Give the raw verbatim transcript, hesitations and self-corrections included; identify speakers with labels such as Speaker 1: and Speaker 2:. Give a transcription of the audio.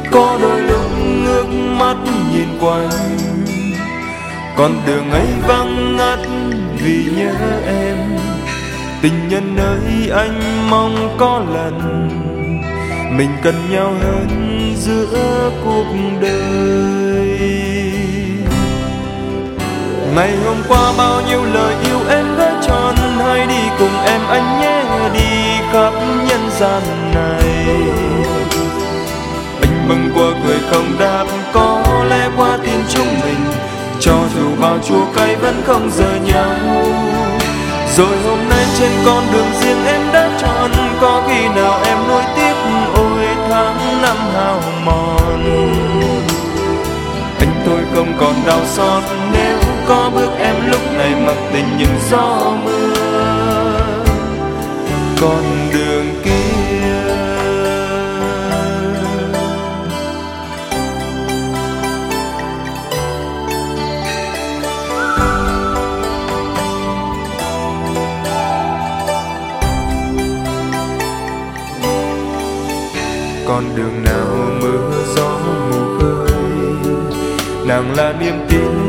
Speaker 1: Có đôi lúc ngước mắt nhìn quanh, con đường ấy vắng ngắt vì nhớ em. Tình nhân ơi anh mong có lần mình cần nhau hơn giữa cuộc đời. Ngày hôm qua bao nhiêu lời yêu em gửi tròn, hãy đi cùng em anh nhé, đi khắp nhân gian này. Anh bâng qua cười không đáp, có lẽ qua tin chúng mình, cho dù bao chua cay vẫn không rời nhau. Rồi hôm nay trên con đường riêng em đã chọn, có khi nào em nuối tiếc ôi tháng năm hao mòn. Anh tôi không còn đau xót nếu có bước em lúc này mặc tình những gió mưa con đường kia. Con đường nào mưa gió mù khơi, nàng là niềm tin